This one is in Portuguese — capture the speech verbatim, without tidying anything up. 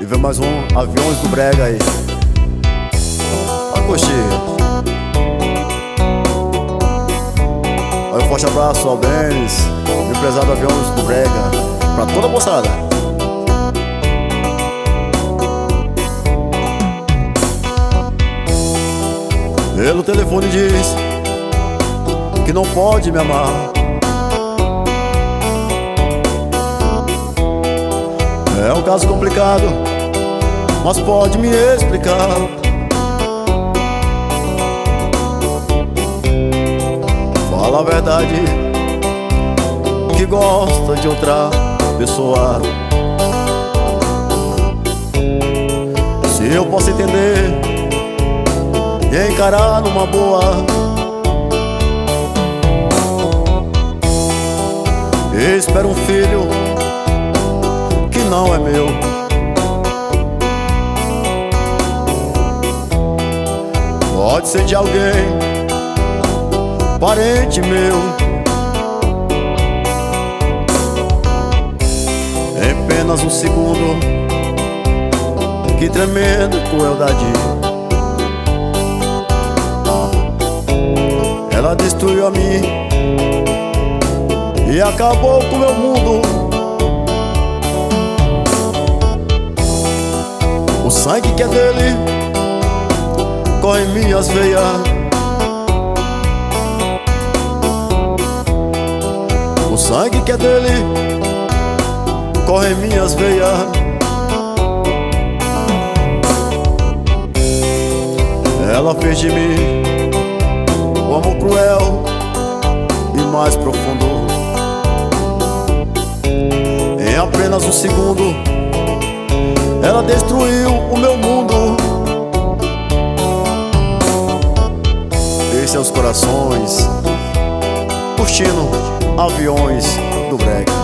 vem mais um Aviões do Brega aí. Vai curtir. Aí um forte abraço ao Denis, empresário Aviões do Brega, pra toda a moçada. Pelo telefone diz que não pode me amar. É um caso complicado, mas pode me explicar. Fala a verdade, que gosta de outra pessoa. Se eu posso entender e encarar numa boa, espero um filho que não é meu. Pode ser de alguém, parente meu. Em apenas um segundo, que tremenda crueldade. Ela destruiu a mim e acabou com o meu mundo. O sangue que é dele corre em minhas veias. O sangue que é dele corre em minhas veias. Ela fez de mim um amor cruel e mais profundo. Em apenas um segundo, ela destruiu o meu mundo. Esse é os corações curtindo Aviões do Brega.